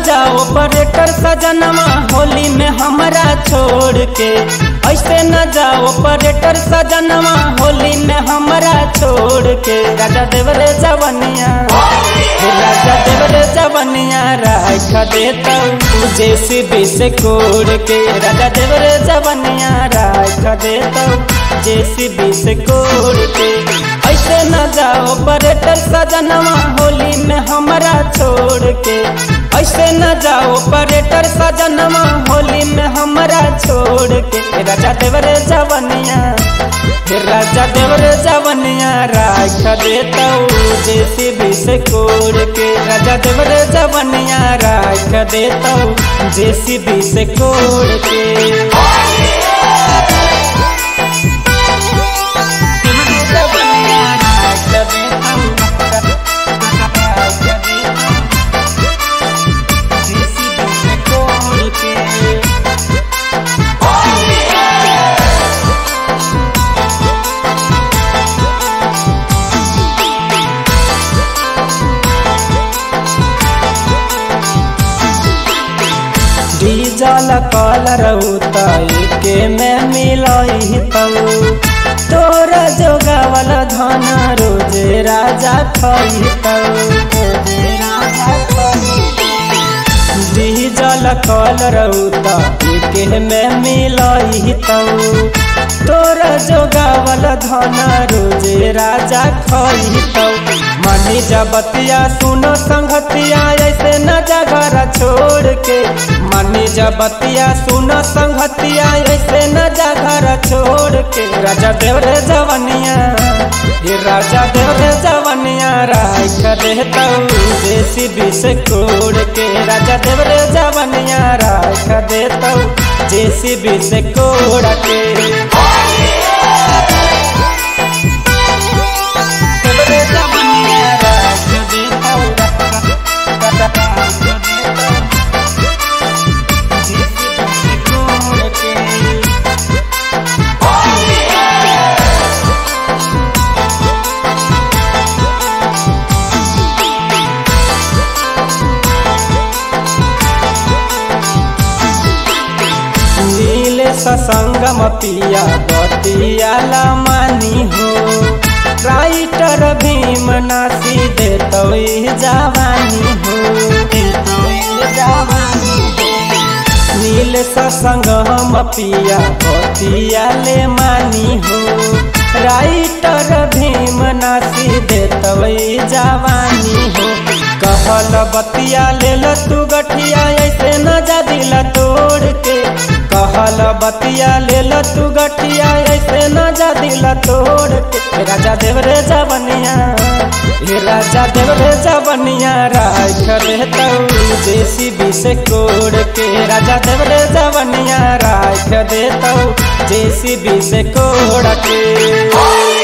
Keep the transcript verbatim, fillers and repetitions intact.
जाओ ऑपरेटर सजनमा होली में हमरा छोड़ के। ऐसे न जाओ ऑपरेटर सजनमा होली में हमरा छोड़ के। राजा देवरे जवनिया राजा देवरे जवनिया राख देता जेसीबी से कोड़ के। राजा देवरे जवनिया राख देता जेसीबी से कोड़ के। ऐसे न जाओ ऑपरेटर सजनमा होली में हमरा छोड़ के। ऐसे न जाओ ऑपरेटर सजनमा होली में हमरा छोड़ के। राजा देवरे जवनिया राजा देवरे जवनिया राख देता जेसीबी से कोड़ के। राजा देवरे जवनिया राख देता जेसीबी से कोड़ के। डीजल कलर के में मिलई तोर जोगावल धन रोजे राजा खैतौ। डीजल कलर के में मिलई तोर जोगावल धन रोजे राजा खैतौ। मनी जबतिया सुनो संगतिया ऐसे न जगर छोड़ के। मनी जबतिया सुनो संगतिया ऐसे न जगर छोड़ के। राजा देवरे जवनिया राजा देवरे जवनिया राख देता जेसीबी से कोड़ के। राजा देवरे जवनिया राख देता जेसीबी से कोड़ के। ससंगम पिया बतियाला मानी हो। राइटर भीम नासी देतो जवानी हो। नील ससंगम पिया बतियाले मानी हो। राइटर भीम नासी देतो जवानी हो। कहल बतिया लेल तू गठिया ऐसे न जा दिल तोड़ के। कहल बतिया लेल तू गठिया ऐसे न जा दिल तोड़ के। राजा देवरे जवनिया राजा देवरे जवनिया राख देता जेसीबी से कोड़ के। राजा देवरे जवनिया राख देता जेसीबी से कोड़ के।